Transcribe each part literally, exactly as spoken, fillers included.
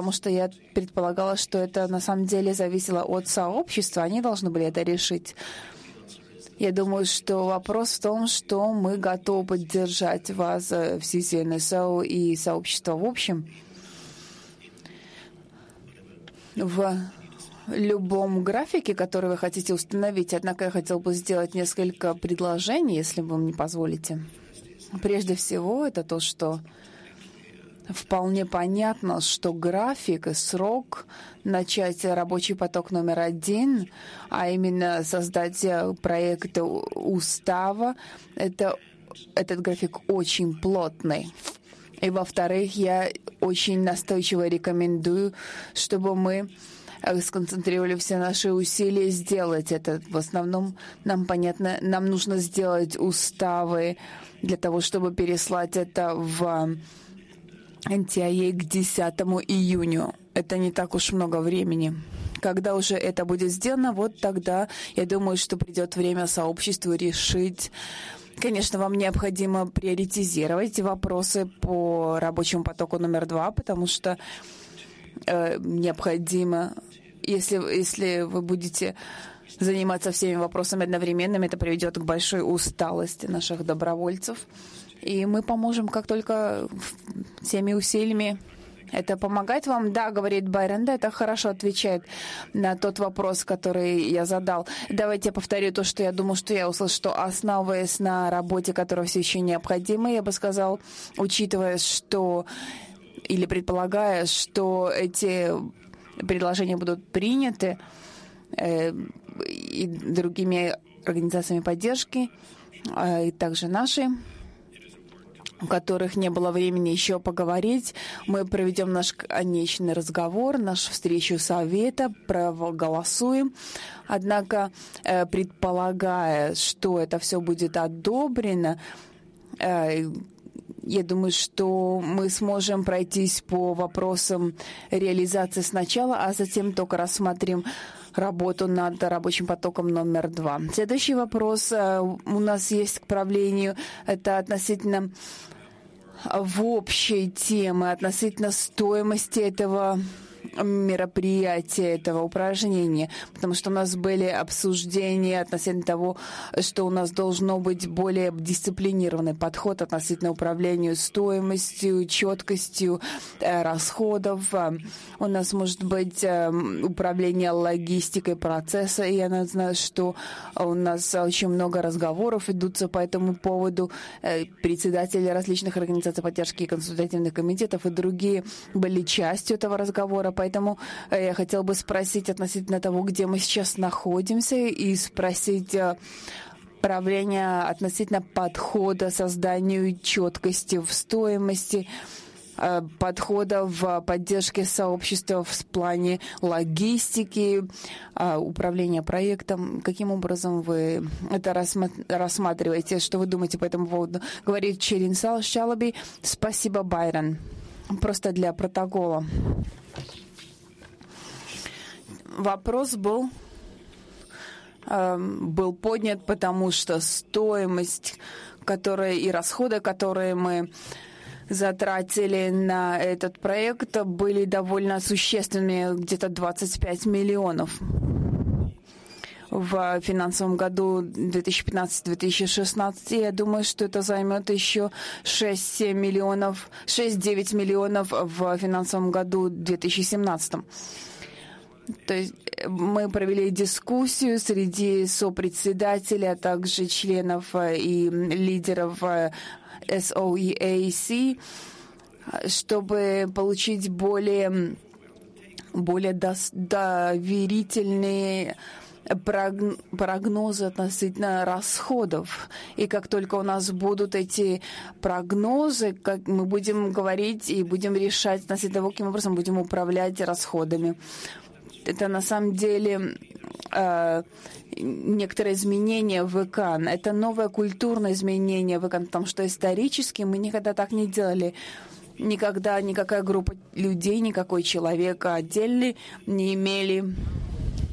потому что я предполагала, что это на самом деле зависело от сообщества, они должны были это решить. Я думаю, что вопрос в том, что мы готовы поддержать вас в си си эн эс о и сообщество в общем. В любом графике, который вы хотите установить, однако я хотел бы сделать несколько предложений, если вы мне позволите. Прежде всего, это то, что вполне понятно, что график и срок начать рабочий поток номер один, а именно создать проект устава, это, этот график очень плотный. И, во-вторых, я очень настойчиво рекомендую, чтобы мы сконцентрировали все наши усилия сделать это. В основном нам понятно, нам нужно сделать уставы для того, чтобы переслать это в эн ти ай эй к десятому июня. Это не так уж много времени. Когда уже это будет сделано, вот тогда, я думаю, что придет время сообществу решить. Конечно, вам необходимо приоритизировать вопросы по рабочему потоку номер два, потому что э, необходимо, если, если вы будете заниматься всеми вопросами одновременно, это приведет к большой усталости наших добровольцев. И мы поможем, как только всеми усилиями. Это помогает вам? Да, говорит Байрон, да, это хорошо отвечает на тот вопрос, который я задал. Давайте я повторю то, что я думаю, что я услышал, что основываясь на работе, которая все еще необходима, я бы сказал, учитывая, что, или предполагая, что эти предложения будут приняты э, и другими организациями поддержки, э, и также наши, у которых не было времени еще поговорить. Мы проведем наш конечный разговор, нашу встречу совета, проголосуем. Однако, предполагая, что это все будет одобрено, я думаю, что мы сможем пройтись по вопросам реализации сначала, а затем только рассмотрим работу над рабочим потоком номер два. Следующий вопрос у нас есть к правлению. Это относительно в общей темы, относительно стоимости этого мероприятия, этого упражнения, потому что у нас были обсуждения относительно того, что у нас должно быть более дисциплинированный подход относительно управлению стоимостью, четкостью э, расходов. У нас может быть э, управление логистикой процесса, и я знаю, что у нас очень много разговоров идутся по этому поводу. Э, председатели различных организаций поддержки и консультативных комитетов и другие были частью этого разговора. Поэтому я хотела бы спросить относительно того, где мы сейчас находимся, и спросить правление относительно подхода созданию четкости в стоимости, подхода в поддержке сообщества в плане логистики, управления проектом. Каким образом вы это рассматриваете? Что вы думаете по этому поводу? Говорит Черин Шалаби. Спасибо, Байрон. Просто для протокола. Вопрос был, э, был поднят, потому что стоимость, которая и расходы, которые мы затратили на этот проект, были довольно существенными, где-то двадцать пять миллионов. В финансовом году две тысячи пятнадцатый — две тысячи шестнадцатый, я думаю, что это займет еще шесть-семь миллионов, шесть-девять миллионов в финансовом году две тысячи семнадцатом. То есть мы провели дискуссию среди сопредседателей, а также членов и лидеров эс о и эй си, чтобы получить более, более доверительные прогнозы относительно расходов. И как только у нас будут эти прогнозы, как мы будем говорить и будем решать относительно того, каким образом будем управлять расходами. Это на самом деле э, некоторые изменения в ИКАН. Это новое культурное изменение в ИКАН, потому что исторически мы никогда так не делали. Никогда никакая группа людей, никакой человек отдельный не имели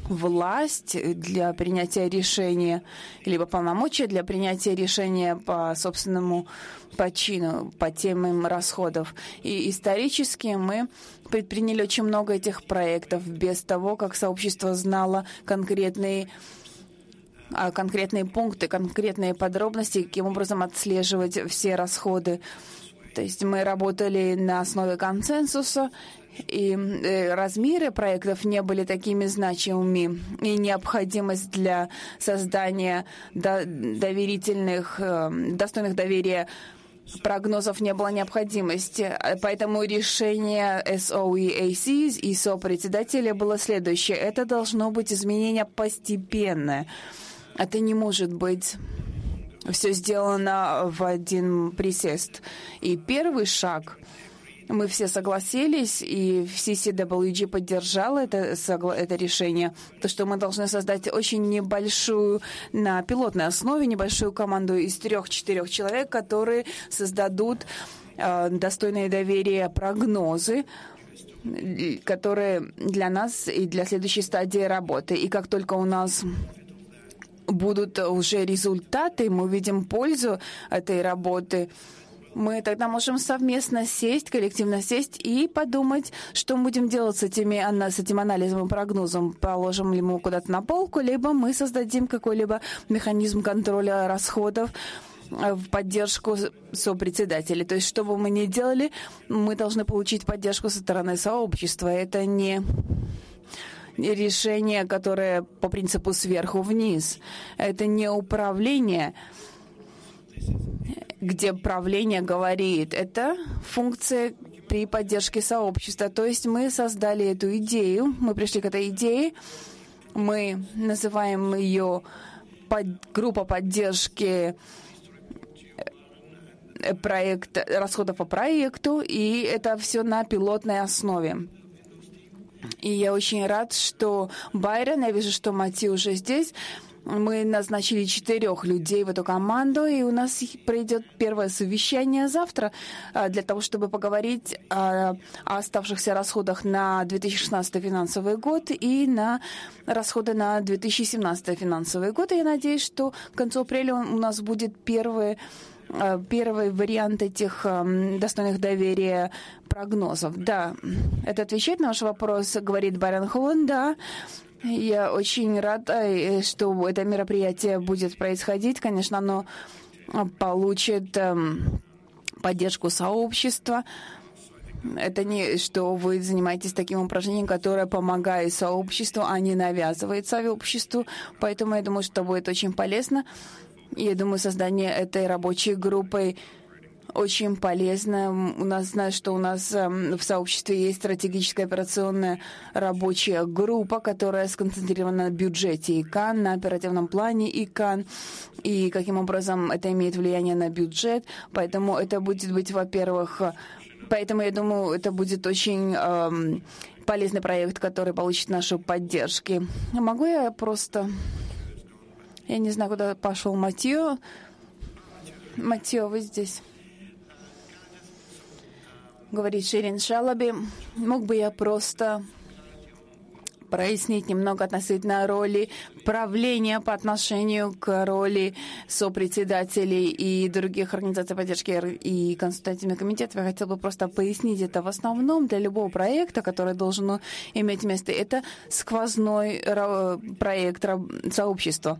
власть для принятия решения, либо полномочия для принятия решения по собственному почину, по темам расходов. И исторически мы предприняли очень много этих проектов без того, как сообщество знало конкретные конкретные пункты, конкретные подробности, каким образом отслеживать все расходы. То есть мы работали на основе консенсуса, и размеры проектов не были такими значимыми, и необходимость для создания доверительных, достойных доверия прогнозов не было необходимости. Поэтому решение эс о и эй си и сопредседателя было следующее. Это должно быть изменение постепенное. Это не может быть все сделано в один присест. И первый шаг, мы все согласились, и си си дабл ю джи поддержал это, это решение, то, что мы должны создать очень небольшую, на пилотной основе, небольшую команду из трех-четырех человек, которые создадут э, достойные доверия прогнозы, которые для нас и для следующей стадии работы. И как только у нас будут уже результаты, мы видим пользу этой работы, мы тогда можем совместно сесть, коллективно сесть и подумать, что мы будем делать с, этими, с этим анализом и прогнозом. Положим ли мы куда-то на полку, либо мы создадим какой-либо механизм контроля расходов в поддержку сопредседателей. То есть, что бы мы ни делали, мы должны получить поддержку со стороны сообщества. Это не решение, которое по принципу сверху вниз. Это не управление, где правление говорит. Это функция при поддержке сообщества. То есть мы создали эту идею, мы пришли к этой идее, мы называем ее под, группа поддержки проекта, расходов по проекту, и это все на пилотной основе. И я очень рад, что Байрон, я вижу, что Мати уже здесь. Мы назначили четырех людей в эту команду, и у нас пройдет первое совещание завтра для того, чтобы поговорить о, о оставшихся расходах на две тысячи шестнадцатый финансовый год и на расходы на две тысячи семнадцатый финансовый год. И я надеюсь, что к концу апреля у нас будет первый, первый вариант этих достойных доверия прогнозов. Да, это отвечает на ваш вопрос, говорит Байрон Холланд, да. Я очень рада, что это мероприятие будет происходить. Конечно, оно получит поддержку сообщества. Это не, что вы занимаетесь таким упражнением, которое помогает сообществу, а не навязывает сообществу. Поэтому я думаю, что будет очень полезно. И я думаю, создание этой рабочей группы очень полезно. У нас, знаю, что у нас в сообществе есть стратегическая операционная рабочая группа, которая сконцентрирована на бюджете ИКАН, на оперативном плане ИКАН, и каким образом это имеет влияние на бюджет. Поэтому это будет быть, во-первых, поэтому я думаю, это будет очень эм, полезный проект, который получит нашу поддержку. Могу я просто... Я не знаю, куда пошел Матио. Матио, вы здесь? Говорит Ширин Шалаби. Мог бы я просто прояснить немного относительно роли правления по отношению к роли сопредседателей и других организаций поддержки и консультативных комитетов. Я хотел бы просто пояснить это. В основном для любого проекта, который должен иметь место, это сквозной проект сообщества.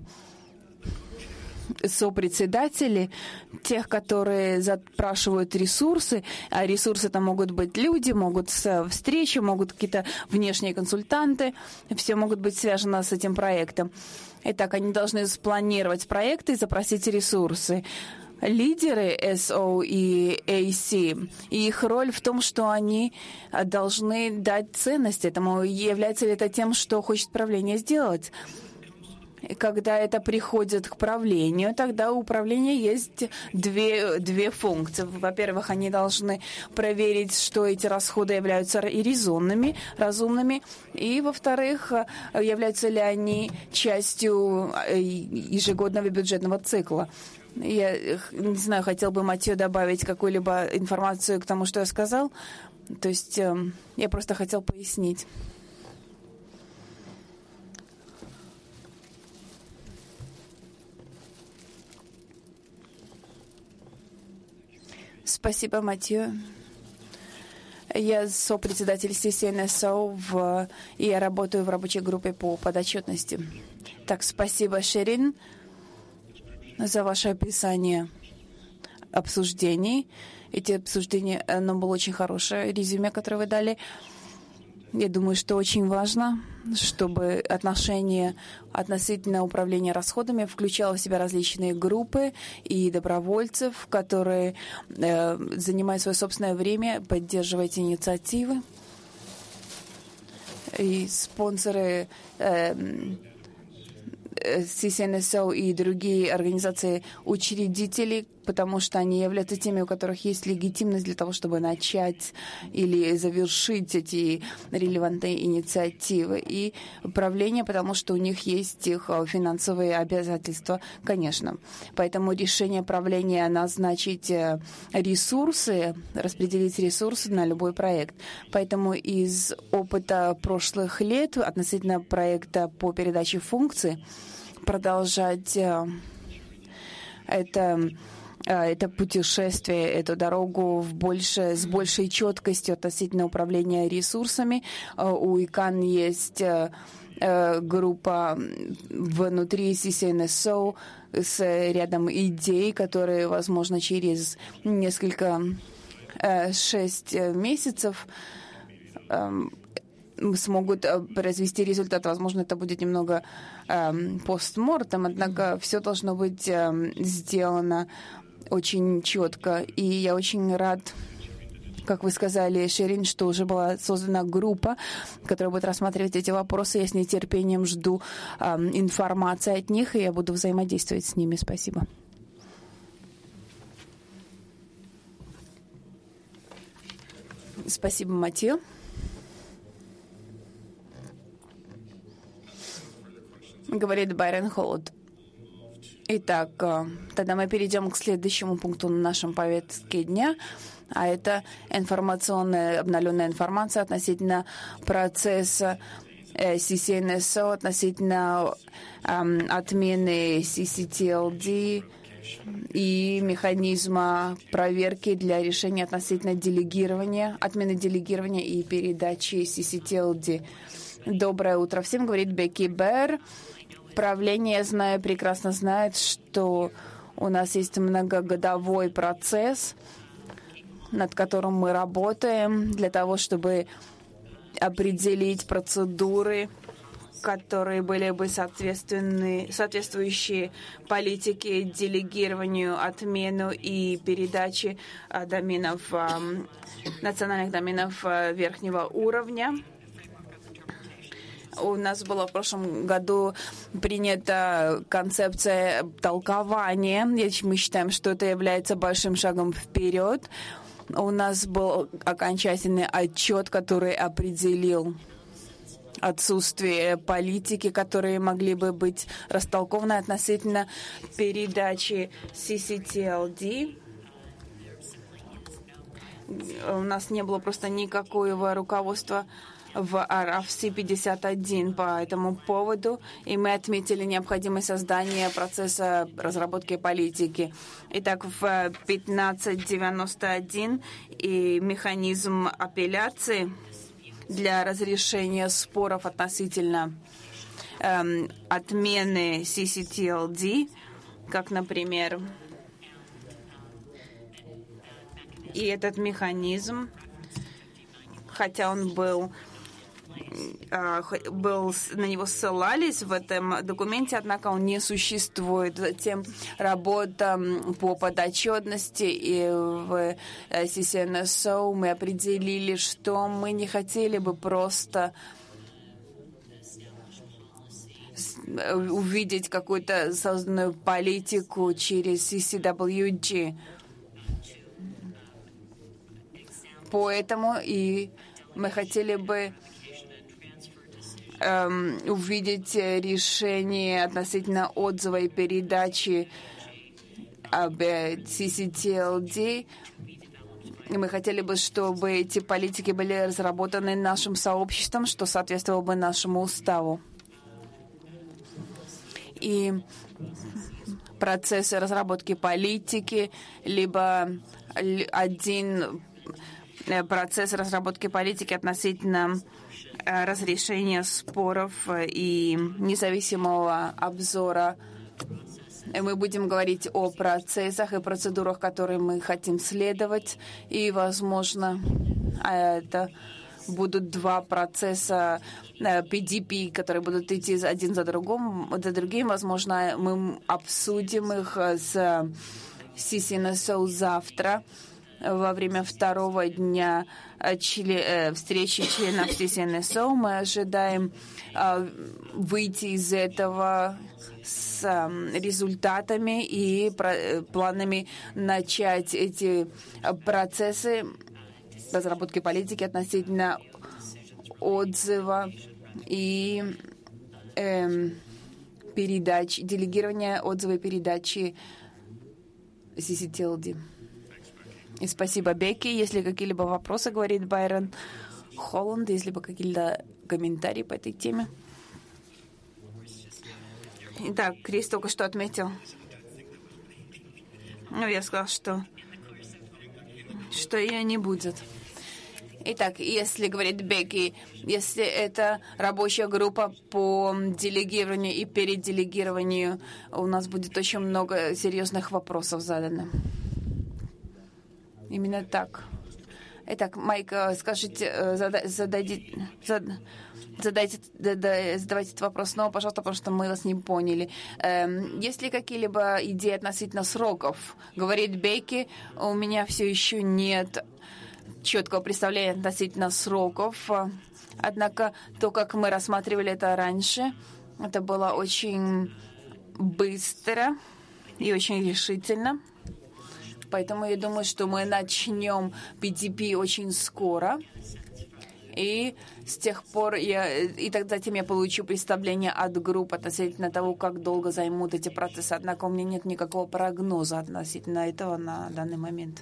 Сопредседатели, тех, которые запрашивают ресурсы, а ресурсы это могут быть люди, могут встречи, могут какие-то внешние консультанты, все могут быть связаны с этим проектом. Итак, они должны спланировать проекты и запросить ресурсы. Лидеры эс о и эй си, и их роль в том, что они должны дать ценность этому. Является ли это тем, что хочет правление сделать? Когда это приходит к правлению, тогда у управления есть две, две функции. Во-первых, они должны проверить, что эти расходы являются и резонными, разумными. И, во-вторых, являются ли они частью ежегодного бюджетного цикла. Я не знаю, хотел бы Матио добавить какую-либо информацию к тому, что я сказал. То есть я просто хотел пояснить. Спасибо, Матью. Я сопредседатель си си эн эс о в, и я работаю в рабочей группе по подотчетности. Так, спасибо, Шерин, за ваше описание обсуждений. Эти обсуждения, оно было очень хорошее резюме, которое вы дали. Я думаю, что очень важно, чтобы отношение относительно управления расходами включало в себя различные группы и добровольцев, которые э, занимают свое собственное время, поддерживать инициативы. И спонсоры э, си си эн эс о и другие организации учредителей, потому что они являются теми, у которых есть легитимность для того, чтобы начать или завершить эти релевантные инициативы. И правление, потому что у них есть их финансовые обязательства, конечно. Поэтому решение правления назначить ресурсы, распределить ресурсы на любой проект. Поэтому из опыта прошлых лет относительно проекта по передаче функций продолжать это это путешествие, эту дорогу в больше, с большей четкостью относительно управления ресурсами. У ИКАН есть группа внутри си си эн эс о с рядом идей, которые, возможно, через несколько, шесть месяцев смогут произвести результат. Возможно, это будет немного постмортом, однако все должно быть сделано очень четко. И я очень рад, как вы сказали, Шерин, что уже была создана группа, которая будет рассматривать эти вопросы. Я с нетерпением жду э, информации от них, и я буду взаимодействовать с ними. Спасибо. Спасибо, Матью. Говорит Байрон Холод. Итак, тогда мы перейдем к следующему пункту на нашем повестке дня, а это информационная, обновленная информация относительно процесса си си эн эс о, относительно эм, отмены си си ти эл ди и механизма проверки для решения относительно делегирования, отмены делегирования и передачи си си ти эл ди. Доброе утро всем, говорит Бекки Бэр. Правление, я знаю, прекрасно знает, что у нас есть многогодовой процесс, над которым мы работаем для того, чтобы определить процедуры, которые были бы соответственны, соответствующие политике, делегированию, отмену и передаче доменов, национальных доменов верхнего уровня. У нас была в прошлом году принята концепция толкования. Мы считаем, что это является большим шагом вперед. У нас был окончательный отчет, который определил отсутствие политики, которые могли бы быть растолкованы относительно передачи си си ти эл ди. У нас не было просто никакого руководства в ар эф си пятьдесят один по этому поводу, и мы отметили необходимость создания процесса разработки политики. Итак, в пятнадцать девяносто один и механизм апелляции для разрешения споров относительно эм, отмены си си ти эл ди, как, например, и этот механизм, хотя он был был, на него ссылались в этом документе, однако он не существует. Затем работа по подотчетности и в си си эн эс о мы определили, что мы не хотели бы просто увидеть какую-то созданную политику через си си дабл ю джи. Поэтому и мы хотели бы эм, увидеть решение относительно отзыва и передачи об си си ти эл ди. И мы хотели бы, чтобы эти политики были разработаны нашим сообществом, что соответствовало бы нашему уставу. И процессы разработки политики, либо один процесс разработки политики относительно разрешения споров и независимого обзора. Мы будем говорить о процессах и процедурах, которые мы хотим следовать, и, возможно, это будут два процесса пи ди пи, которые будут идти один за другим. За другим. Возможно, мы обсудим их с си си эн эс о завтра во время второго дня встречи членов си си эн эс о. Мы ожидаем выйти из этого с результатами и планами начать эти процессы разработки политики относительно отзыва и эм, передач, делегирования отзыва и передачи си си ти эл ди. И спасибо, Бекки. Если какие-либо вопросы, говорит Байрон Холланд, если бы какие-то комментарии по этой теме. Итак, Крис только что отметил. Ну, я сказал, что, что ее не будет. Итак, если, говорит Бекки, если это рабочая группа по делегированию и переделегированию, у нас будет очень много серьезных вопросов задано. Именно так. Итак, Майк, скажите, задайте, задайте, задавайте этот вопрос снова, пожалуйста, потому что мы вас не поняли. Есть ли какие-либо идеи относительно сроков? Говорит Бекки, у меня все еще нет четкого представления относительно сроков. Однако то, как мы рассматривали это раньше, это было очень быстро и очень решительно. Поэтому я думаю, что мы начнем пи ди пи очень скоро. И с тех пор я, и тогда затем я получу представление от групп относительно того, как долго займут эти процессы. Однако у меня нет никакого прогноза относительно этого на данный момент.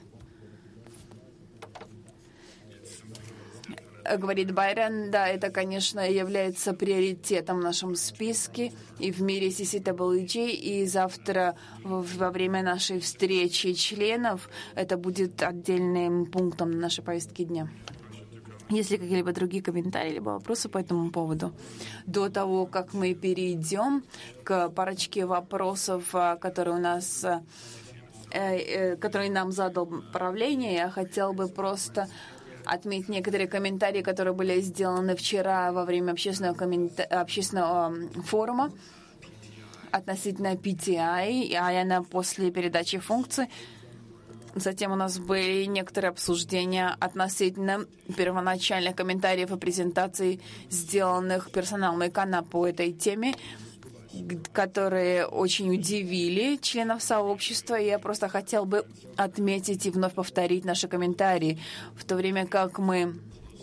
Говорит Байрон, да, это, конечно, является приоритетом в нашем списке и в мире си си дабл ю джи. И завтра во время нашей встречи членов это будет отдельным пунктом на нашей повестке дня. Есть ли какие-либо другие комментарии, либо вопросы по этому поводу? До того, как мы перейдем к парочке вопросов, которые у нас, которые нам задал правление, я хотел бы просто отметить некоторые комментарии, которые были сделаны вчера во время общественного, коммента... общественного форума относительно пи ти ай, а она после передачи функций. Затем у нас были некоторые обсуждения относительно первоначальных комментариев и презентаций, сделанных персоналом ИКАНА по этой теме, которые очень удивили членов сообщества. Я просто хотел бы отметить и вновь повторить наши комментарии, в то время как мы...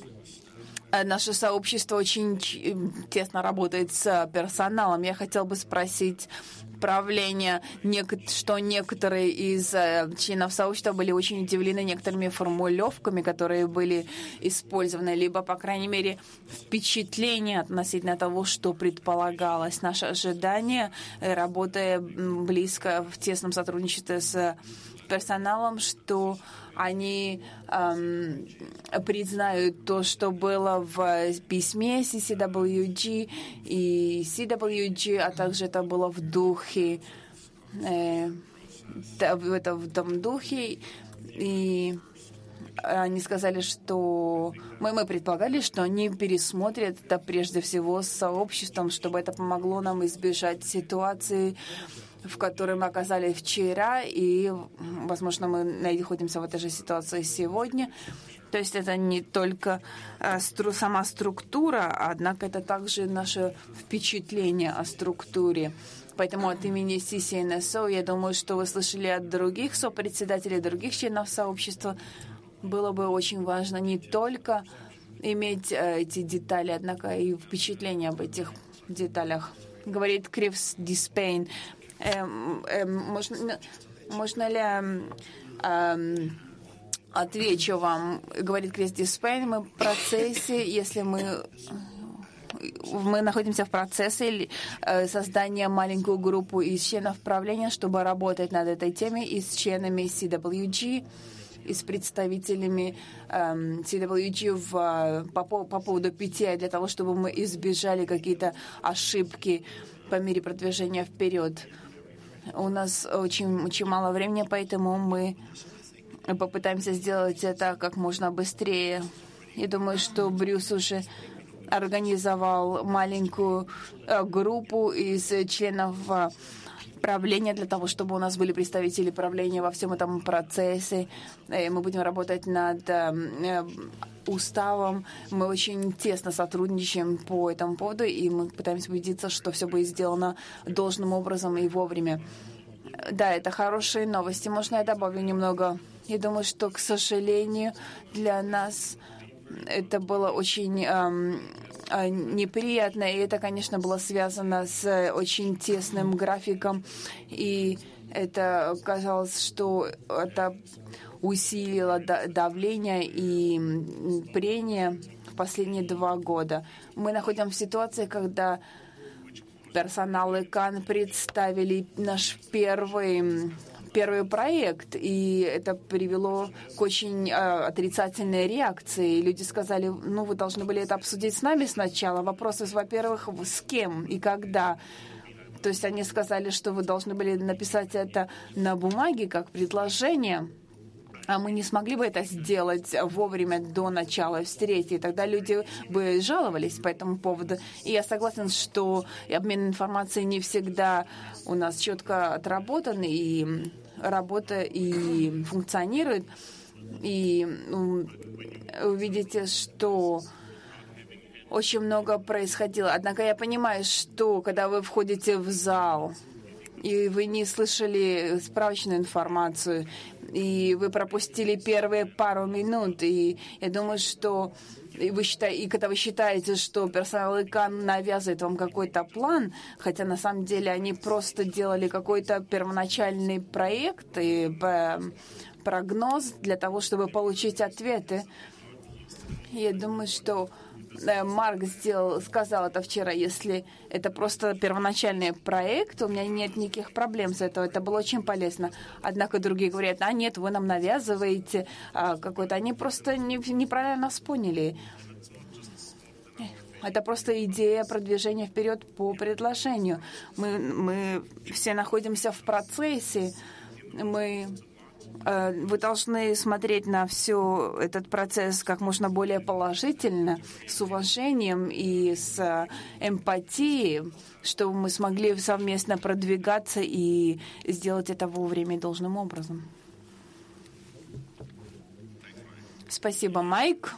Наше сообщество очень тесно работает с персоналом. Я хотел бы спросить правления, что некоторые из членов сообщества были очень удивлены некоторыми формулировками, которые были использованы, либо, по крайней мере, впечатление относительно того, что предполагалось. Наше ожидание, работая близко в тесном сотрудничестве с персоналом, что они эм, признают то, что было в письме си си дабл ю джи и си дабл ю джи, а также это было в духе, э, в, это, в том духе, и они сказали, что мы, мы предполагали, что они пересмотрят это прежде всего с сообществом, чтобы это помогло нам избежать ситуации, в которой мы оказались вчера, и, возможно, мы находимся в этой же ситуации сегодня. То есть это не только э, стру, сама структура, однако это также наше впечатление о структуре. Поэтому от имени си си эн эс о, я думаю, что вы слышали от других сопредседателей, других членов сообщества, было бы очень важно не только иметь э, эти детали, однако и впечатление об этих деталях. Говорит Кривс Диспейн. Эм, эм, можно, можно ли эм, отвечу вам, говорит Крис Диспейн, мы в процессе, если мы мы находимся в процессе э, создания маленькую группу из членов правления, чтобы работать над этой темой и с членами си дабл ю джи, и с представителями эм, си дабл ю джи в, по, по поводу пи ти ай, для того, чтобы мы избежали какие-то ошибки по мере продвижения вперед. У нас очень, очень мало времени, поэтому мы попытаемся сделать это как можно быстрее. Я думаю, что Брюс уже организовал маленькую э, группу из членов э, правления для того, чтобы у нас были представители правления во всем этом процессе. Э, мы будем работать над э, уставом. Мы очень тесно сотрудничаем по этому поводу, и мы пытаемся убедиться, что все будет сделано должным образом и вовремя. Да, это хорошие новости. Можно я добавлю немного? Я думаю, что, к сожалению, для нас это было очень эм, э, неприятно, и это, конечно, было связано с очень тесным графиком, и это казалось, что это усилило давление и прения в последние два года. Мы находимся в ситуации, когда персонал ИКАН представили наш первый первый проект, и это привело к очень э, отрицательной реакции. Люди сказали, ну, вы должны были это обсудить с нами сначала. Вопрос, во-первых, с кем и когда. То есть они сказали, что вы должны были написать это на бумаге как предложение, а мы не смогли бы это сделать вовремя до начала встречи. Тогда люди бы жаловались по этому поводу. И я согласен, что обмен информацией не всегда у нас четко отработан, и работа и функционирует. И ну, вы видите, что очень много происходило. Однако я понимаю, что когда вы входите в зал, и вы не слышали справочную информацию, и вы пропустили первые пару минут, и я думаю, что и, вы считаете, и когда вы считаете, что персонал ИКАН навязывает вам какой-то план, хотя на самом деле они просто делали какой-то первоначальный проект и прогноз для того, чтобы получить ответы. Я думаю, что Марк сделал, сказал это вчера, если это просто первоначальный проект, у меня нет никаких проблем с этого, это было очень полезно. Однако другие говорят, а нет, вы нам навязываете а, какой-то, они просто не, неправильно нас поняли. Это просто идея продвижения вперед по предложению. Мы, мы все находимся в процессе, мы... Вы должны смотреть на все этот процесс как можно более положительно, с уважением и с эмпатией, чтобы мы смогли совместно продвигаться и сделать это вовремя и должным образом. Спасибо, Майк.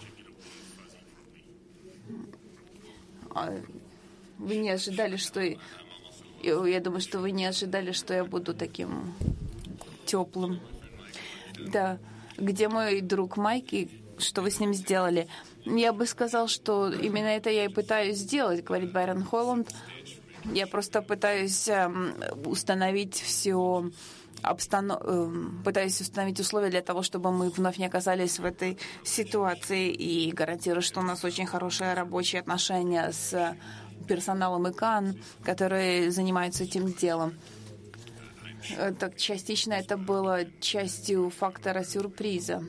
Вы не ожидали, что... Я думаю, что вы не ожидали, что я буду таким теплым. Да, где мой друг Майки, что вы с ним сделали? Я бы сказал, что именно это я и пытаюсь сделать, говорит Байрон Холланд. Я просто пытаюсь эм, установить все, обстанов... эм, пытаюсь установить условия для того, чтобы мы вновь не оказались в этой ситуации, и гарантирую, что у нас очень хорошие рабочие отношения с персоналом ИКАН, которые занимаются этим делом. Так, частично это было частью фактора сюрприза.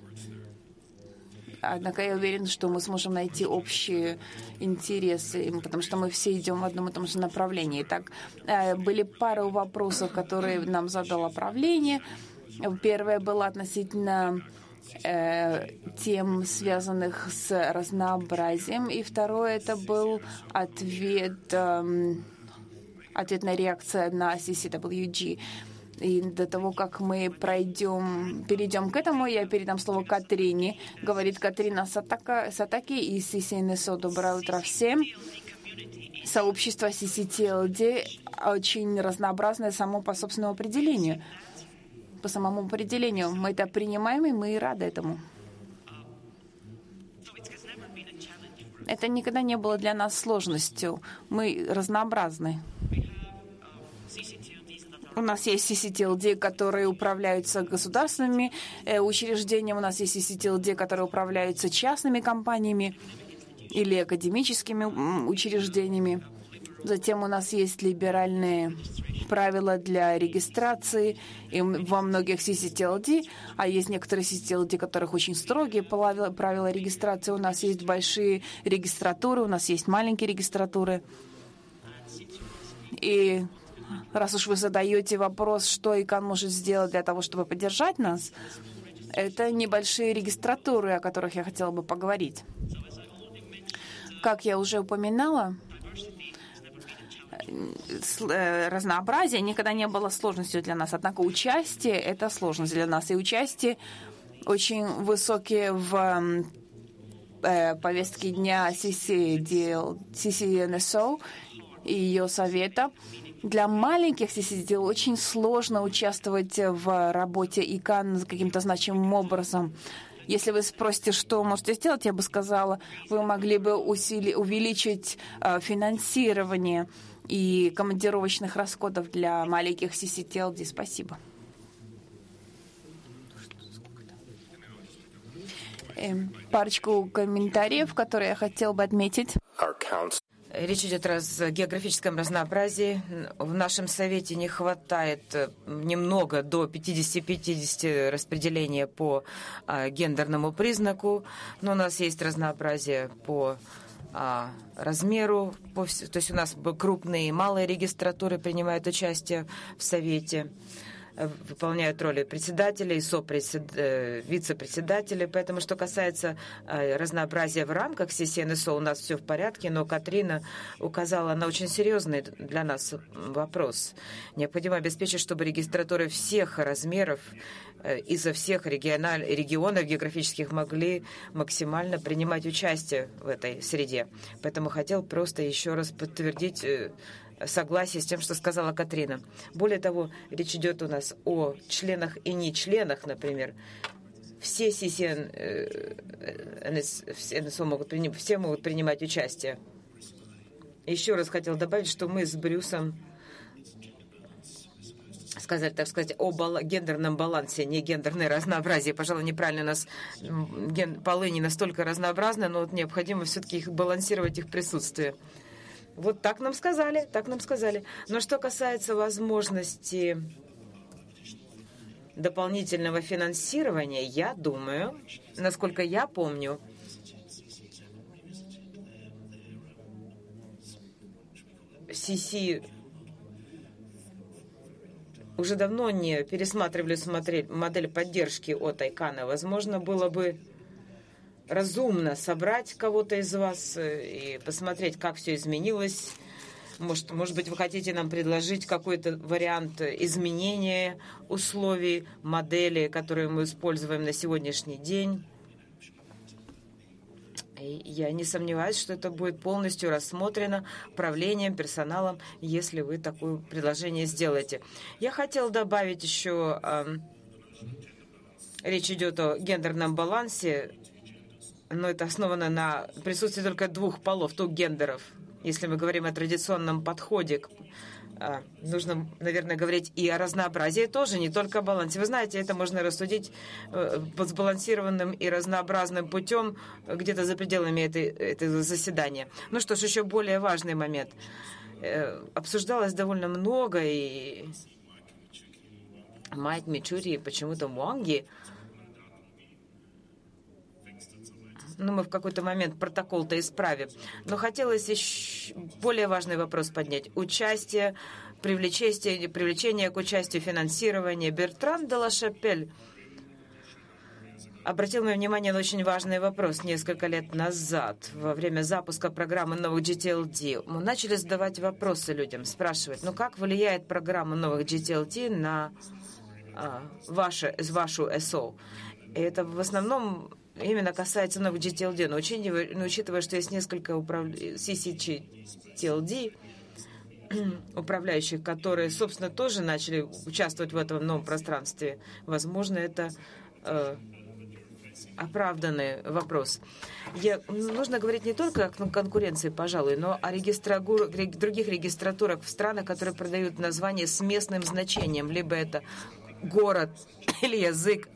Однако я уверен, что мы сможем найти общие интересы, потому что мы все идем в одном и том же направлении. Так, были пару вопросов, которые нам задало правление. Первое было относительно э, тем, связанных с разнообразием, и второе это был ответ... Э, ответная реакция на си си дабл ю джи. И до того, как мы пройдем, перейдем к этому, я передам слово Катрине. Говорит Катрина Сатака, Сатаки из си си эн эс о. Доброе утро всем. Сообщество си си ти эл ди очень разнообразное само по собственному определению. По самому определению. Мы это принимаем, и мы и рады этому. Это никогда не было для нас сложностью. Мы разнообразны. У нас есть си си ти эл ди, которые управляются государственными э, учреждениями. У нас есть си си ти эл ди, которые управляются частными компаниями или академическими учреждениями. Затем у нас есть либеральные правила для регистрации и во многих си си ти эл ди, а есть некоторые си си ти эл ди, у которых очень строгие правила, правила регистрации. У нас есть большие регистратуры, у нас есть маленькие регистратуры. И раз уж вы задаете вопрос, что ИКАНН может сделать для того, чтобы поддержать нас, это небольшие регистратуры, о которых я хотела бы поговорить. Как я уже упоминала, разнообразие никогда не было сложностью для нас, однако участие — это сложность для нас. И участие очень высокие в повестке дня си си эн эс о и ее совета. Для маленьких си си ди очень сложно участвовать в работе ИКАНН каким-то значимым образом. Если вы спросите, что вы можете сделать, я бы сказала, вы могли бы усили, увеличить э, финансирование и командировочных расходов для маленьких си си ти эл ди. Спасибо. Э, парочку комментариев, которые я хотела бы отметить. Речь идет о географическом разнообразии. В нашем совете не хватает немного до пятьдесят-пятьдесят распределения по а, гендерному признаку, но у нас есть разнообразие по а, размеру. По, то есть у нас крупные и малые регистратуры принимают участие в совете, выполняют роли председателей, сопредсед... вице-председателей. Поэтому, что касается разнообразия в рамках си си эн эс о, у нас все в порядке, но Катрина указала на очень серьезный для нас вопрос. Необходимо обеспечить, чтобы регистратуры всех размеров изо всех региональ... регионов географических могли максимально принимать участие в этой среде. Поэтому хотел просто еще раз подтвердить согласие с тем, что сказала Катрина. Более того, речь идет у нас о членах и не членах, например. Все си си эн эс о могут принимать, все могут принимать участие. Еще раз хотел добавить, что мы с Брюсом сказали, так сказать, о бал- гендерном балансе, не гендерное разнообразие. Пожалуй, неправильно, у нас ген- полы не настолько разнообразны, но вот необходимо все-таки их балансировать, их присутствие. Вот так нам сказали, так нам сказали. Но что касается возможности дополнительного финансирования, я думаю, насколько я помню, си си уже давно не пересматривали смотреть модель поддержки от ИКАННа. Возможно, было бы разумно собрать кого-то из вас и посмотреть, как все изменилось. Может, может быть, вы хотите нам предложить какой-то вариант изменения условий модели, которые мы используем на сегодняшний день. И я не сомневаюсь, что это будет полностью рассмотрено правлением, персоналом, если вы такое предложение сделаете. Я хотела добавить еще, э, речь идет о гендерном балансе, но это основано на присутствии только двух полов, двух гендеров. Если мы говорим о традиционном подходе, нужно, наверное, говорить и о разнообразии тоже, не только о балансе. Вы знаете, это можно рассудить под сбалансированным и разнообразным путем где-то за пределами этой, этого заседания. Ну что ж, еще более важный момент. Обсуждалось довольно много, и Майк Мичури и почему-то Муанги. Ну, мы в какой-то момент протокол-то исправим. Но хотелось еще более важный вопрос поднять. Участие, привлечение, привлечение к участию, финансирование. Бертран де ла Шапель обратил мое внимание на очень важный вопрос. Несколько лет назад, во время запуска программы новых джи ти эл ди, мы начали задавать вопросы людям, спрашивать, ну как влияет программа новых джи ти эл ди на а, ваше, вашу эс о? И это в основном именно касается новых джи ти эл ди, но учитывая, но учитывая, что есть несколько управ... си си ти эл ди управляющих, которые, собственно, тоже начали участвовать в этом новом пространстве, возможно, это э, оправданный вопрос. Я, нужно говорить не только о конкуренции, пожалуй, но о регистратур, других регистратурах в странах, которые продают название с местным значением, либо это город или язык.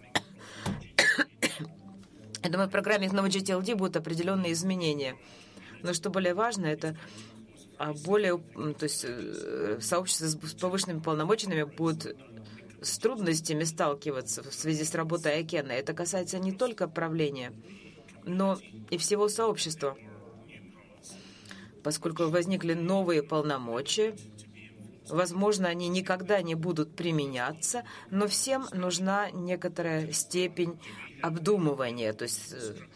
Я думаю, в программе новой джи ти эл ди будут определенные изменения. Но что более важно, это а более, то есть сообщества с повышенными полномочиями будут с трудностями сталкиваться в связи с работой Айкена. Это касается не только правления, но и всего сообщества, поскольку возникли новые полномочия. Возможно, они никогда не будут применяться, но всем нужна некоторая степень обдумывания. То есть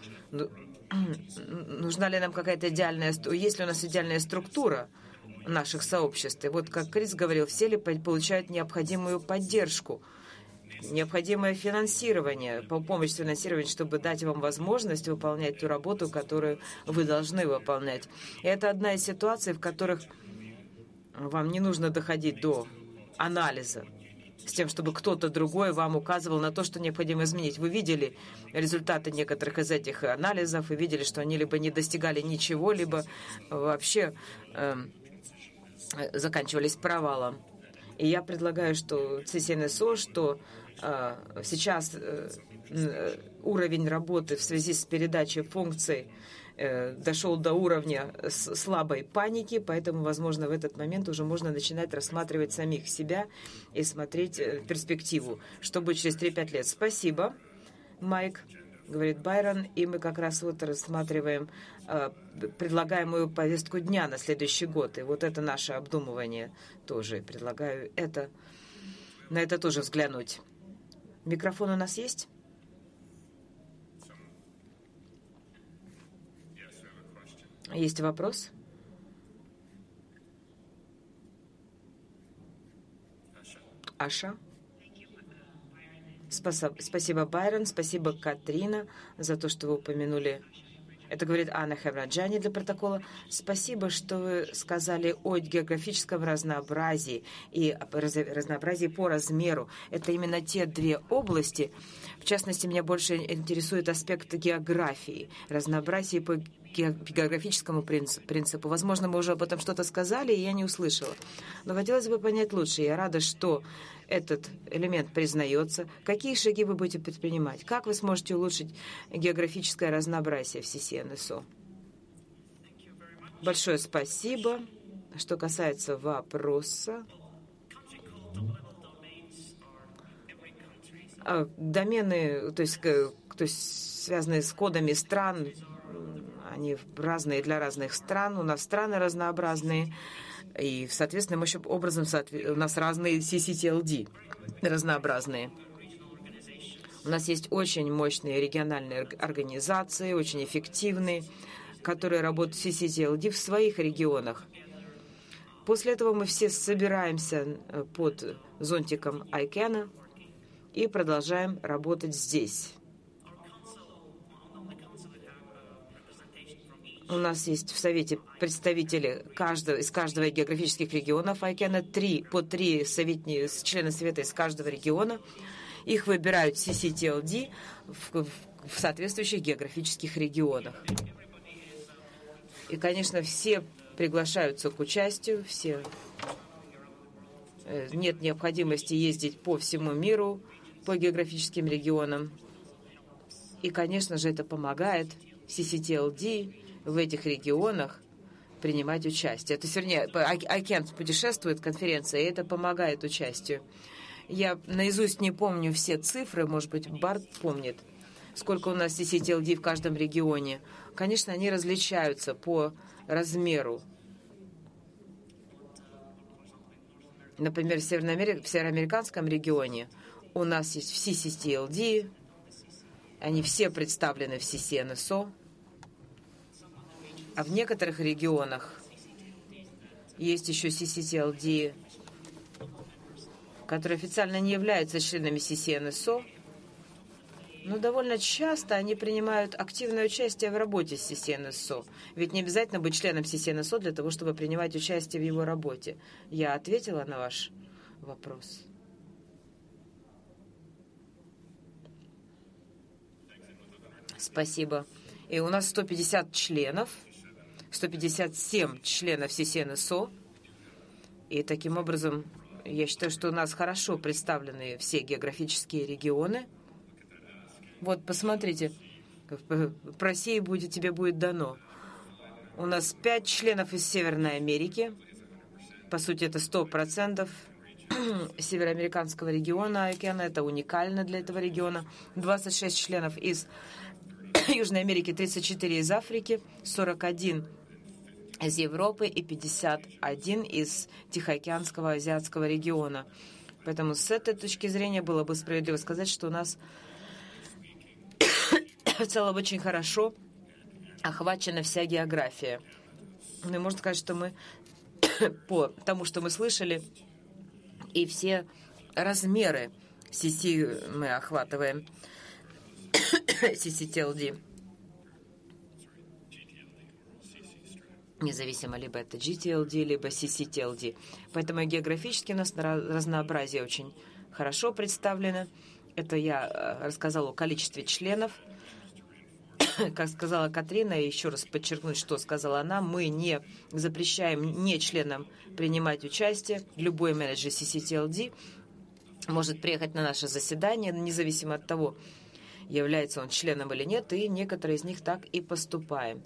нужна ли нам какая-то идеальная, есть ли у нас идеальная структура наших сообществ. И вот, как Крис говорил, все ли получают необходимую поддержку, необходимое финансирование, помощь в финансировании, чтобы дать вам возможность выполнять ту работу, которую вы должны выполнять. И это одна из ситуаций, в которых вам не нужно доходить до анализа, с тем, чтобы кто-то другой вам указывал на то, что необходимо изменить. Вы видели результаты некоторых из этих анализов, и видели, что они либо не достигали ничего, либо вообще э, заканчивались провалом. И я предлагаю, что си си эн эс о, что э, сейчас э, уровень работы в связи с передачей функций дошел до уровня слабой паники, поэтому, возможно, в этот момент уже можно начинать рассматривать самих себя и смотреть перспективу, что будет через три-пять лет. Спасибо, Майк, говорит Байрон, и мы как раз вот рассматриваем э, предлагаемую повестку дня на следующий год, и вот это наше обдумывание тоже. Предлагаю это, на это тоже взглянуть. Микрофон у нас есть? Есть вопрос? Аша? Спасибо, Байрон. Спасибо, Катрина, за то, что вы упомянули. Это говорит Анна Хевраджани для протокола. Спасибо, что вы сказали о географическом разнообразии и разнообразии по размеру. Это именно те две области. В частности, меня больше интересует аспект географии, разнообразие по географическому принципу. Возможно, мы уже об этом что-то сказали, и я не услышала. Но хотелось бы понять лучше. Я рада, что этот элемент признается. Какие шаги вы будете предпринимать? Как вы сможете улучшить географическое разнообразие в си си эн эс о? Большое спасибо. Что касается вопроса, домены, то есть, то есть связанные с кодами стран, они разные для разных стран, у нас страны разнообразные, и, соответственно, образом у нас разные си си ти эл ди разнообразные. У нас есть очень мощные региональные организации, очень эффективные, которые работают в си си ти эл ди в своих регионах. После этого мы все собираемся под зонтиком Айкена и продолжаем работать здесь. У нас есть в Совете представители каждого, из каждого географических регионов Айкена, три, по три советни, члена Совета из каждого региона. Их выбирают си си ти эл ди в, в, в соответствующих географических регионах. И, конечно, все приглашаются к участию, все. Нет необходимости ездить по всему миру, по географическим регионам. И, конечно же, это помогает си си ти эл ди в этих регионах принимать участие. То есть, вернее, Айкен путешествует, конференция, и это помогает участию. Я наизусть не помню все цифры, может быть, Барт помнит, сколько у нас си си ти эл ди в каждом регионе. Конечно, они различаются по размеру. Например, в, Североамери... в североамериканском регионе у нас есть си си ти эл ди, они все представлены в си си эн эс о, а в некоторых регионах есть еще си си ти эл ди, которые официально не являются членами си си эн эс о, но довольно часто они принимают активное участие в работе с си си эн эс о. Ведь не обязательно быть членом си си эн эс о для того, чтобы принимать участие в его работе. Я ответила на ваш вопрос. Спасибо. И у нас сто пятьдесят членов, сто пятьдесят семь членов си си эн эс о. И таким образом, я считаю, что у нас хорошо представлены все географические регионы. Вот, посмотрите, в России будет, тебе будет дано. У нас пять членов из Северной Америки. По сути, это сто процентов североамериканского региона океана. Это уникально для этого региона. двадцать шесть членов из Южной Америки, тридцать четыре из Африки, сорок один из Европы и пятьдесят один из Тихоокеанского азиатского региона. Поэтому с этой точки зрения было бы справедливо сказать, что у нас в целом очень хорошо охвачена вся география. Ну и можно сказать, что мы по тому, что мы слышали, и все размеры си си мы охватываем, си си ти эл ди. Независимо, либо это джи ти эл ди, либо си си ти эл ди. Поэтому географически у нас разнообразие очень хорошо представлено. Это я рассказала о количестве членов. Как сказала Катрина, и еще раз подчеркнуть, что сказала она, мы не запрещаем не членам принимать участие. Любой менеджер си си ти эл ди может приехать на наше заседание, независимо от того, является он членом или нет, и некоторые из них так и поступаем.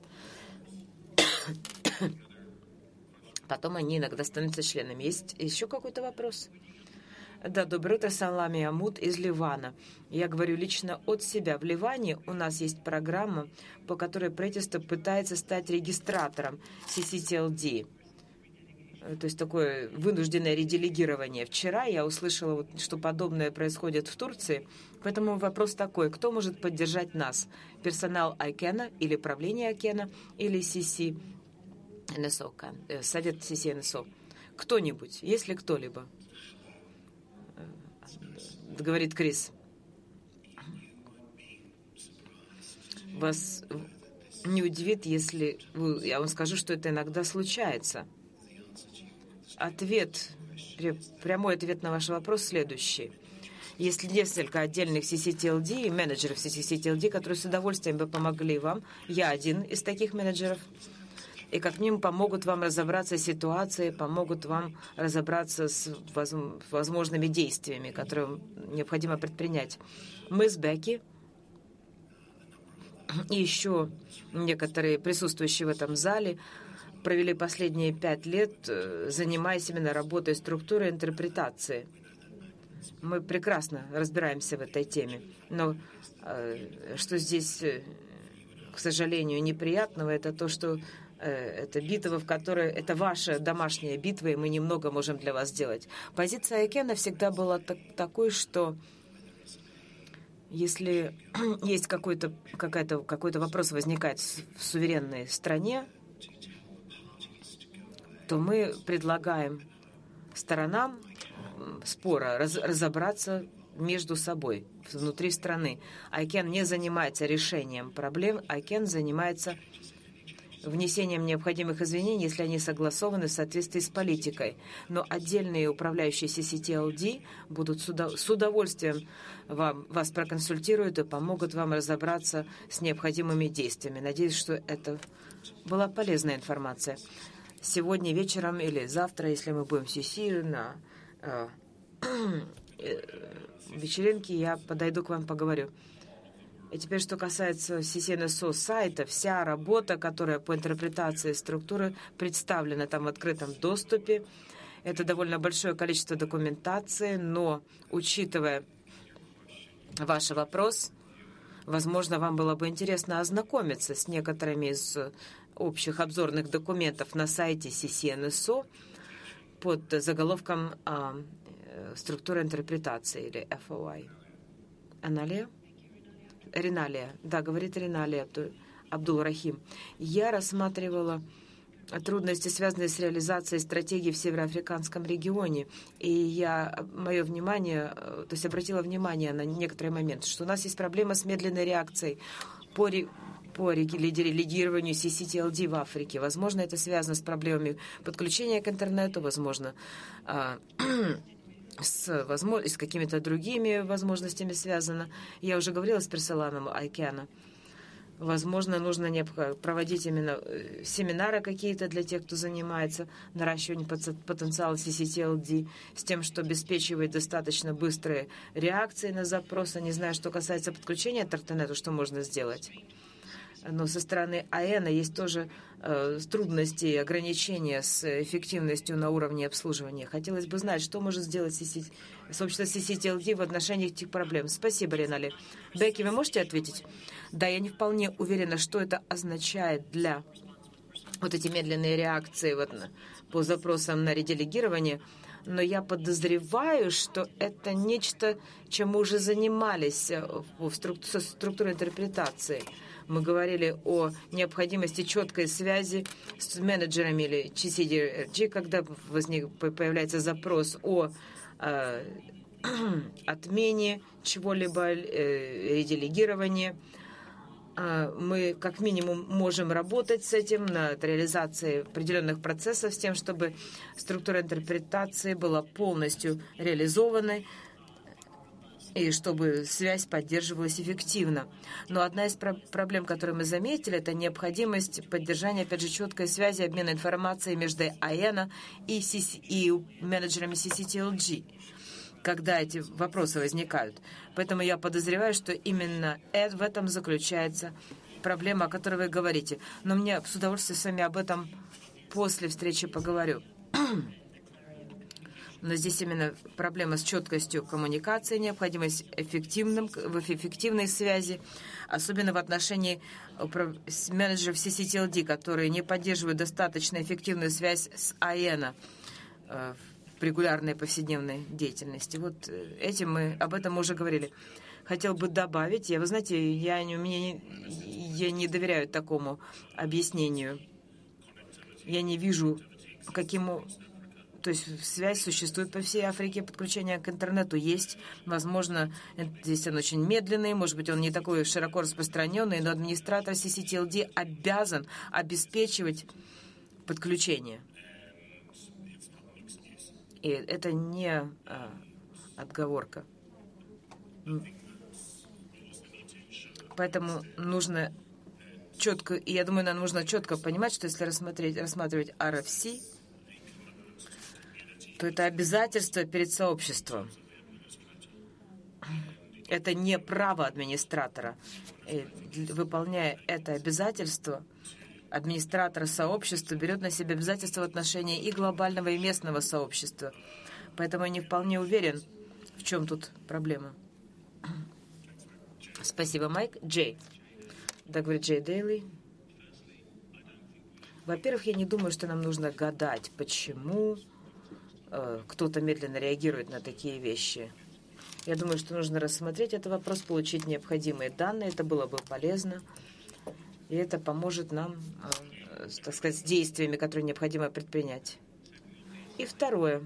Потом они иногда становятся членами. Есть еще какой-то вопрос? Да, доброе утро, Салами Амуд из Ливана. Я говорю лично от себя. В Ливане у нас есть программа, по которой правительство пытается стать регистратором си си ти эл ди. То есть такое вынужденное ределегирование. Вчера я услышала, что подобное происходит в Турции. Поэтому вопрос такой, кто может поддержать нас? Персонал Айкена или правление Айкена или си си эн эс о, совет си си эн эс о? Кто-нибудь, если кто-либо? Говорит Крис. Вас не удивит, если вы, я вам скажу, что это иногда случается. Ответ, прямой ответ на ваш вопрос следующий. Есть несколько отдельных си си ти эл ди и менеджеров си си ти эл ди, которые с удовольствием бы помогли вам. Я один из таких менеджеров. И как минимум помогут вам разобраться с ситуацией, помогут вам разобраться с возможными действиями, которые необходимо предпринять. Мы с Бекки и еще некоторые присутствующие в этом зале провели последние пять лет, занимаясь именно работой структуры интерпретации. Мы прекрасно разбираемся в этой теме. Но что здесь, к сожалению, неприятного, это то, что это битва, в которой это ваша домашняя битва, и мы немного можем для вас сделать. Позиция Айкена всегда была так, такой, что если есть какой-то какой-то какой-то вопрос возникает в суверенной стране, то мы предлагаем сторонам спора раз, разобраться между собой внутри страны. Айкен не занимается решением проблем, Айкен занимается внесением необходимых извинений, если они согласованы в соответствии с политикой. Но отдельные управляющие си си ти эл ди будут с удовольствием вам, вас проконсультируют и помогут вам разобраться с необходимыми действиями. Надеюсь, что это была полезная информация. Сегодня вечером или завтра, если мы будем в си си на э, э, вечеринке, я подойду к вам, поговорю. И теперь, что касается си си эн эс о сайта, вся работа, которая по интерпретации структуры представлена там в открытом доступе. Это довольно большое количество документации, но, учитывая ваш вопрос, возможно, вам было бы интересно ознакомиться с некоторыми из общих обзорных документов на сайте си си эн эс о под заголовком а, «Структура интерпретации» или эф о ай. Аналия? Риналия. Да, говорит Риналия Абдул-Рахим. Я рассматривала трудности, связанные с реализацией стратегии в североафриканском регионе. И я, мое внимание, то есть обратила внимание на некоторые моменты, что у нас есть проблема с медленной реакцией по, по лидированию си си ти эл ди в Африке. Возможно, это связано с проблемами подключения к интернету, возможно, с, возможно, с какими-то другими возможностями связано. Я уже говорила с персоналом Айкена. Возможно, нужно проводить именно семинары какие-то для тех, кто занимается наращиванием потенциала си си ти эл ди, с тем, что обеспечивает достаточно быстрые реакции на запросы. Не знаю, что касается подключения к интернету, что можно сделать. но со стороны АЭНа есть тоже э, трудности и ограничения с эффективностью на уровне обслуживания. Хотелось бы знать, что может сделать си си, сообщество си си ти эл ди в отношении этих проблем. Спасибо, Ренали. Бекки, вы можете ответить? Да, я не вполне уверена, что это означает для вот эти медленные реакции вот, по запросам на ределегирование, но я подозреваю, что это нечто, чем мы уже занимались в структуре интерпретации. Мы говорили о необходимости четкой связи с менеджерами или джи си ди эр джи, когда возник, появляется запрос о э, отмене чего-либо, э, ределегировании. Мы как минимум можем работать с этим над реализацией определенных процессов, с тем, чтобы структура интерпретации была полностью реализована и чтобы связь поддерживалась эффективно. Но одна из про- проблем, которую мы заметили, это необходимость поддержания, опять же, четкой связи, обмена информацией между АЭНа и, си си, и менеджерами си си ти эл джи, когда эти вопросы возникают. Поэтому я подозреваю, что именно в этом заключается проблема, о которой вы говорите. Но мне с удовольствием с вами об этом после встречи поговорю. Но здесь именно проблема с четкостью коммуникации, необходимость эффективным, в эффективной связи, особенно в отношении менеджеров си си ти эл ди, которые не поддерживают достаточно эффективную связь с АЭНа в регулярной повседневной деятельности. Вот этим мы об этом мы уже говорили. Хотел бы добавить, я, вы знаете, я не, мне не, я не доверяю такому объяснению. Я не вижу, каким... То есть связь существует по всей Африке, подключение к интернету есть. Возможно, здесь он очень медленный, может быть, он не такой широко распространенный, но администратор си си ти эл ди обязан обеспечивать подключение. И это не а, отговорка. Поэтому нужно четко, и я думаю, нам нужно четко понимать, что если рассмотреть, рассматривать ар эф си, то это обязательство перед сообществом. Это не право администратора. И выполняя это обязательство, администратор сообщества берет на себя обязательства в отношении и глобального, и местного сообщества. Поэтому я не вполне уверен, в чем тут проблема. Спасибо, Майк. Джей. Да, говорит Джей Дейли. Во-первых, я не думаю, что нам нужно гадать, почему э, кто-то медленно реагирует на такие вещи. Я думаю, что нужно рассмотреть этот вопрос, получить необходимые данные. Это было бы полезно. И это поможет нам, э, так сказать, с действиями, которые необходимо предпринять. И второе.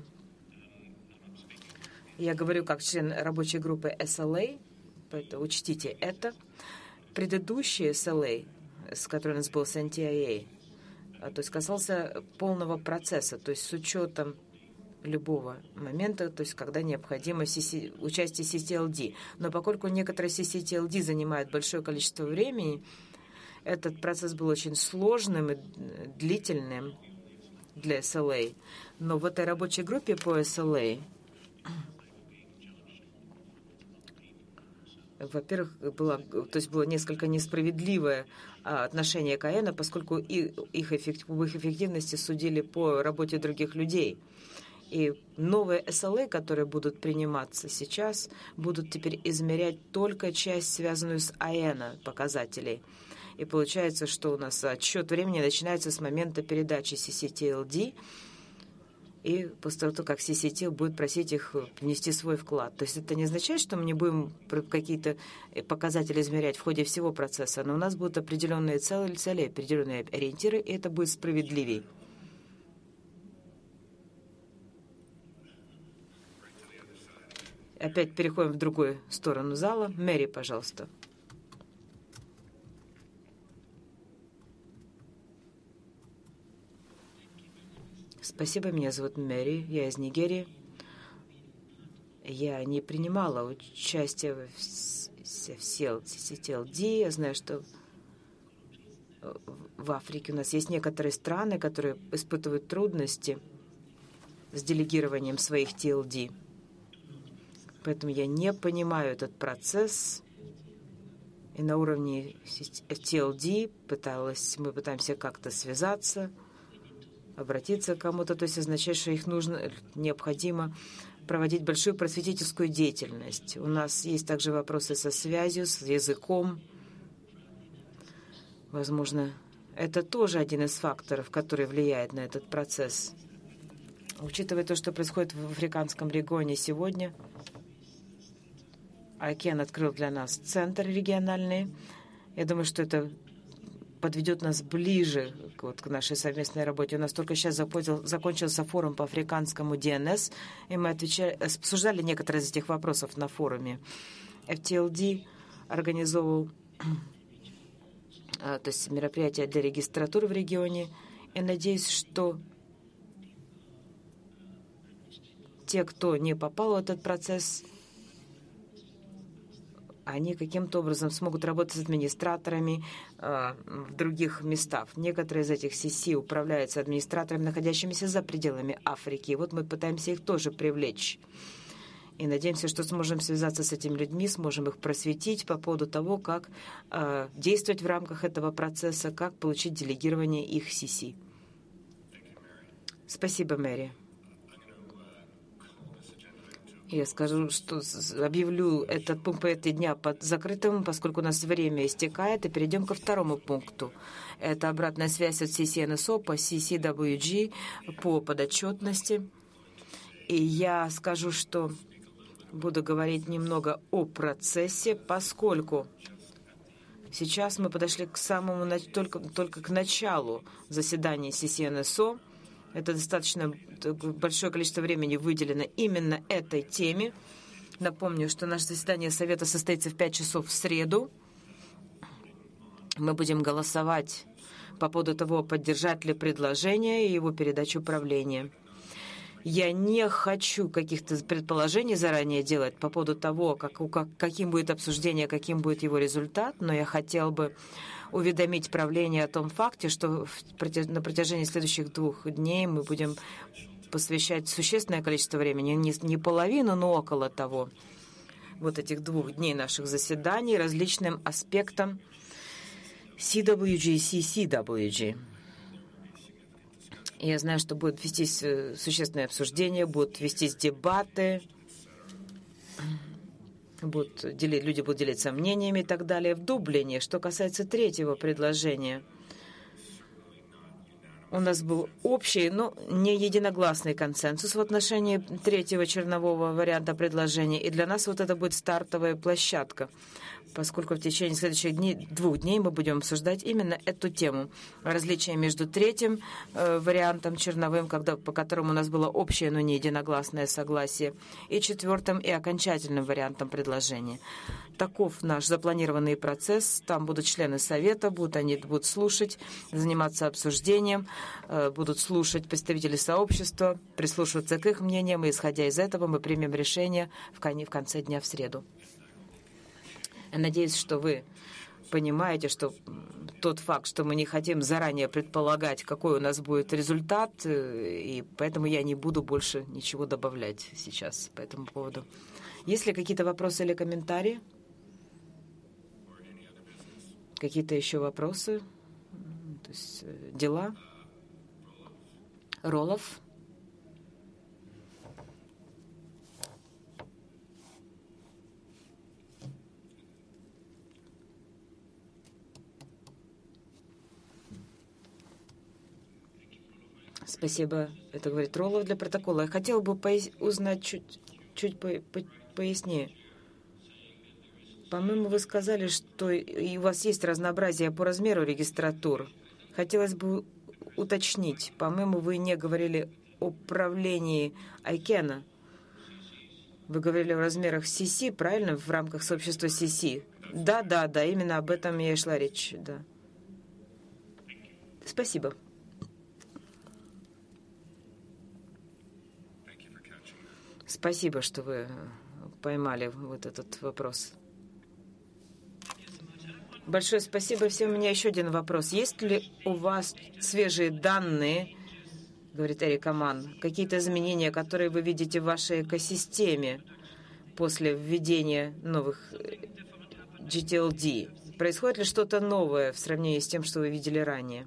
Я говорю как член рабочей группы эс эл эй, поэтому учтите это. Предыдущий эс эл эй, с которым у нас был с эн ти ай эй, то есть касался полного процесса, то есть с учетом любого момента, то есть когда необходимо си си, участие си си ти эл ди. Но поскольку некоторые си си ти эл ди занимают большое количество времени, этот процесс был очень сложным и длительным для эс эл эй. Но в этой рабочей группе по эс эл эй, во-первых, было, то есть было несколько несправедливое а, отношение к АЭНа, поскольку и, их эффект, в их эффективности судили по работе других людей. И новые эс эл эй, которые будут приниматься сейчас, будут теперь измерять только часть, связанную с АЭНа показателей. И получается, что у нас отсчет времени начинается с момента передачи си си ти эл ди, и после того, как си си ти будет просить их внести свой вклад. То есть это не означает, что мы не будем какие-то показатели измерять в ходе всего процесса, но у нас будут определенные цели, цели определенные ориентиры, и это будет справедливей. Опять переходим в другую сторону зала. Мэри, пожалуйста. Спасибо, меня зовут Мэри, я из Нигерии. Я не принимала участие в си си ти эл ди. Я знаю, что в Африке у нас есть некоторые страны, которые испытывают трудности с делегированием своих ти эл ди. Поэтому я не понимаю этот процесс. И на уровне эф ти эл ди пыталась, мы пытаемся как-то связаться, обратиться к кому-то, то есть означает, что их нужно, необходимо проводить большую просветительскую деятельность. У нас есть также вопросы со связью, с языком. Возможно, это тоже один из факторов, который влияет на этот процесс. Учитывая то, что происходит в африканском регионе сегодня, Айкен открыл для нас центр региональный. Я думаю, что это подведет нас ближе вот, к нашей совместной работе. У нас только сейчас запотел, закончился форум по африканскому ди эн эс, и мы отвечали, обсуждали некоторые из этих вопросов на форуме. эф ти эл ди организовал то есть мероприятия для регистратуры в регионе. И надеюсь, что те, кто не попал в этот процесс, они каким-то образом смогут работать с администраторами э, в других местах. Некоторые из этих си си управляются администраторами, находящимися за пределами Африки. И вот мы пытаемся их тоже привлечь. И надеемся, что сможем связаться с этими людьми, сможем их просветить по поводу того, как э, действовать в рамках этого процесса, как получить делегирование их си си. Спасибо, Мэри. Я скажу, что объявлю этот пункт по этой дня под закрытым, поскольку у нас время истекает, и перейдем ко второму пункту. Это обратная связь от си си эн эс о по си си дабл ю джи по подотчетности. И я скажу, что буду говорить немного о процессе, поскольку сейчас мы подошли к самому, только, только к началу заседания си си эн эс о. Это достаточно большое количество времени выделено именно этой теме. Напомню, что наше заседание Совета состоится в пять часов в среду. Мы будем голосовать по поводу того, поддержать ли предложение и его передачу управления. Я не хочу каких-то предположений заранее делать по поводу того, как, как, каким будет обсуждение, каким будет его результат, но я хотел бы уведомить правление о том факте, что на протяжении следующих двух дней мы будем посвящать существенное количество времени, не, не половину, но около того, вот этих двух дней наших заседаний различным аспектам си дабл ю джи и си си дабл ю джи. Я знаю, что будут вестись существенные обсуждения, будут вестись дебаты, будут делить, люди будут делиться мнениями и так далее. В Дублине, что касается третьего предложения, у нас был общий, но не единогласный консенсус в отношении третьего чернового варианта предложения. И для нас вот это будет стартовая площадка, поскольку в течение следующих дней, двух дней мы будем обсуждать именно эту тему. Различия между третьим э, вариантом черновым, когда, по которому у нас было общее, но не единогласное согласие, и четвертым и окончательным вариантом предложения. Таков наш запланированный процесс. Там будут члены Совета, будут, они будут слушать, заниматься обсуждением, э, будут слушать представители сообщества, прислушиваться к их мнениям, и, исходя из этого, мы примем решение в, кон- в конце дня в среду. Я надеюсь, что вы понимаете, что тот факт, что мы не хотим заранее предполагать, какой у нас будет результат, и поэтому я не буду больше ничего добавлять сейчас по этому поводу. Есть ли какие-то вопросы или комментарии? Какие-то еще вопросы? То есть дела? Роллов? Спасибо. Это говорит Роллов для протокола. Я хотел бы пояс... узнать чуть, чуть по... По... пояснее. По-моему, вы сказали, что и у вас есть разнообразие по размеру регистратур. Хотелось бы уточнить. По-моему, вы не говорили о правлении Айкена. Вы говорили о размерах си си, правильно, в рамках сообщества си си? Да, да, да, именно об этом и шла речь, да. Спасибо. Спасибо, что вы поймали вот этот вопрос. Большое спасибо всем. У меня еще один вопрос. Есть ли у вас свежие данные, говорит Эрик Аман, какие-то изменения, которые вы видите в вашей экосистеме после введения новых джи ти эл ди? Происходит ли что-то новое в сравнении с тем, что вы видели ранее?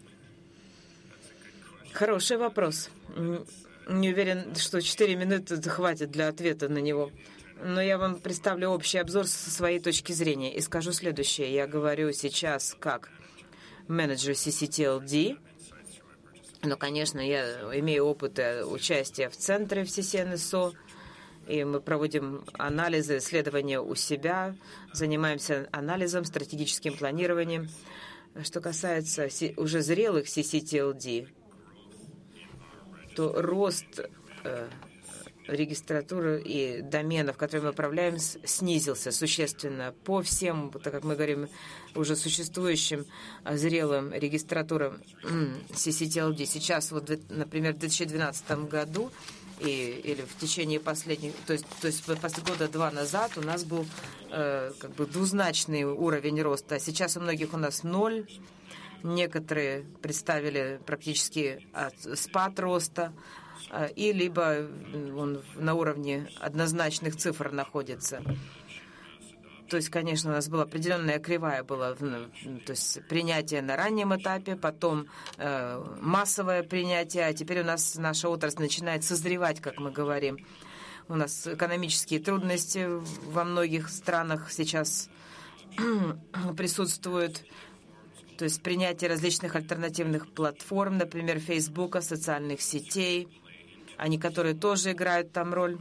Хороший вопрос. Не уверен, что четыре минуты хватит для ответа на него. Но я вам представлю общий обзор со своей точки зрения и скажу следующее. Я говорю сейчас как менеджер си си ти эл ди. Но, конечно, я имею опыт участия в центре в си си эн эс о. И мы проводим анализы, исследования у себя, занимаемся анализом, стратегическим планированием. Что касается уже зрелых си си ти эл ди, то рост э, регистратуры и доменов, которые мы управляем, снизился существенно по всем, так как мы говорим, уже существующим зрелым регистратурам си си ти эл ди. Сейчас, вот, например, в две тысячи двенадцатом году и, или в течение последних, то есть, то есть после года два назад у нас был э, как бы двузначный уровень роста, а сейчас у многих у нас ноль. Некоторые представили практически спад роста, и либо он на уровне однозначных цифр находится. То есть, конечно, у нас была определенная кривая, была, то есть принятие на раннем этапе, потом э, массовое принятие, а теперь у нас наша отрасль начинает созревать, как мы говорим. У нас экономические трудности во многих странах сейчас присутствуют. То есть принятие различных альтернативных платформ, например, Фейсбука, социальных сетей, они, которые тоже играют там роль.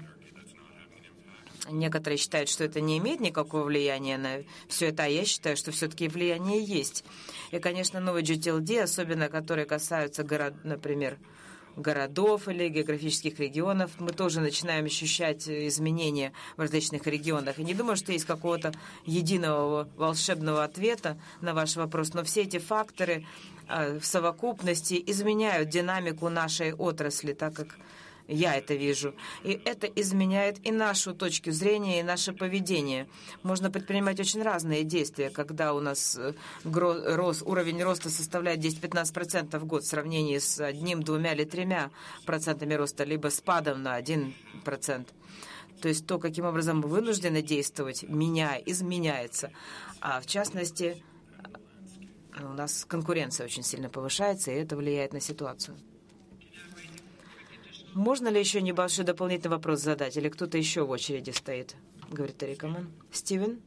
Некоторые считают, что это не имеет никакого влияния на все это, а я считаю, что все-таки влияние есть. И, конечно, новые джи ти эл ди, особенно которые касаются, город, например, городов или географических регионов, мы тоже начинаем ощущать изменения в различных регионах. И не думаю, что есть какого-то единого волшебного ответа на ваш вопрос, но все эти факторы э, в совокупности изменяют динамику нашей отрасли, так как я это вижу. И это изменяет и нашу точку зрения, и наше поведение. Можно предпринимать очень разные действия, когда у нас рост, уровень роста составляет десять-пятнадцать процентов в год в сравнении с одним, двумя или тремя процентами роста, либо спадом на один процент. То есть то, каким образом мы вынуждены действовать, меня, изменяется. А в частности, у нас конкуренция очень сильно повышается, и это влияет на ситуацию. Можно ли еще небольшой дополнительный вопрос задать? Или кто-то еще в очереди стоит? Говорит Эрикаман. Стивен?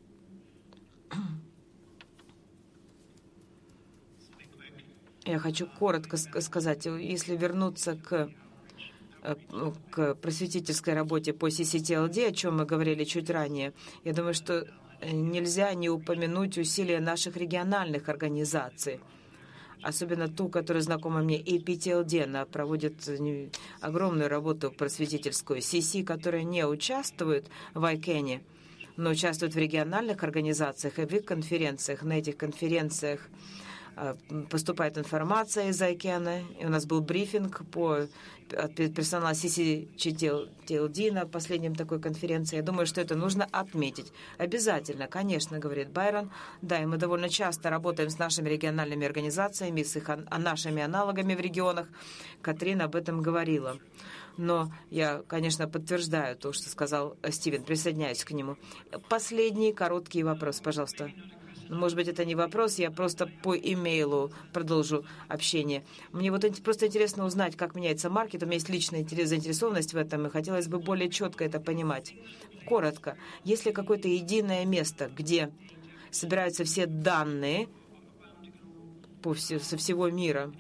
Я хочу коротко сказать. Если вернуться к, к просветительской работе по си си ти эл ди, о чем мы говорили чуть ранее, я думаю, что нельзя не упомянуть усилия наших региональных организаций. Особенно ту, которая знакома мне, эй пи ти эл ди, она проводит огромную работу просветительскую. си си, которая не участвует в айкэне, но участвует в региональных организациях и в их конференциях. На этих конференциях поступает информация из айкэна. И у нас был брифинг по, от персонала си си ти эл ди на последнем такой конференции. Я думаю, что это нужно отметить. Обязательно, конечно, говорит Байрон. Да, и мы довольно часто работаем с нашими региональными организациями, с их, а нашими аналогами в регионах. Катрин об этом говорила. Но я, конечно, подтверждаю то, что сказал Стивен, присоединяюсь к нему. Последний короткий вопрос, пожалуйста. Может быть, это не вопрос, я просто по имейлу продолжу общение. Мне вот просто интересно узнать, как меняется маркет. У меня есть личная заинтересованность в этом, и хотелось бы более четко это понимать. Коротко, есть ли какое-то единое место, где собираются все данные по все, со всего мира?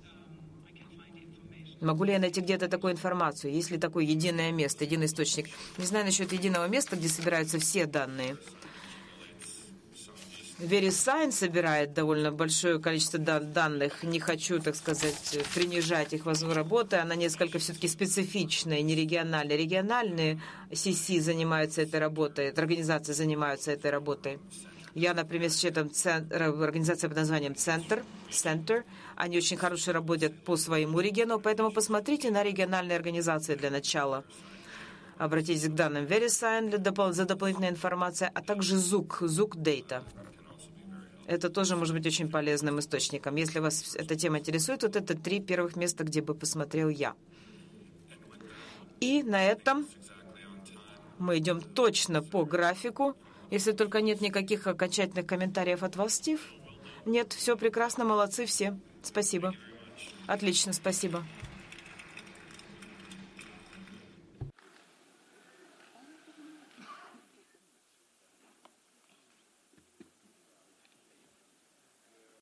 Могу ли я найти где-то такую информацию? Есть ли такое единое место, единый источник? Не знаю насчет единого места, где собираются все данные. VeriSign собирает довольно большое количество данных. Не хочу, так сказать, принижать их работы. Она несколько все-таки специфичная, не региональная. Региональные си си занимаются этой работой, организации занимаются этой работой. Я, например, с членом организации под названием Center, Center. Они очень хорошо работают по своему региону, поэтому посмотрите на региональные организации для начала. Обратитесь к данным VeriSign за дополнительной информацией, а также Zook, Zook Data. Это тоже может быть очень полезным источником. Если вас эта тема интересует, вот это три первых места, где бы посмотрел я. И на этом мы идем точно по графику. Если только нет никаких окончательных комментариев от вас, Стив. Нет, все прекрасно, молодцы все. Спасибо. Отлично, спасибо.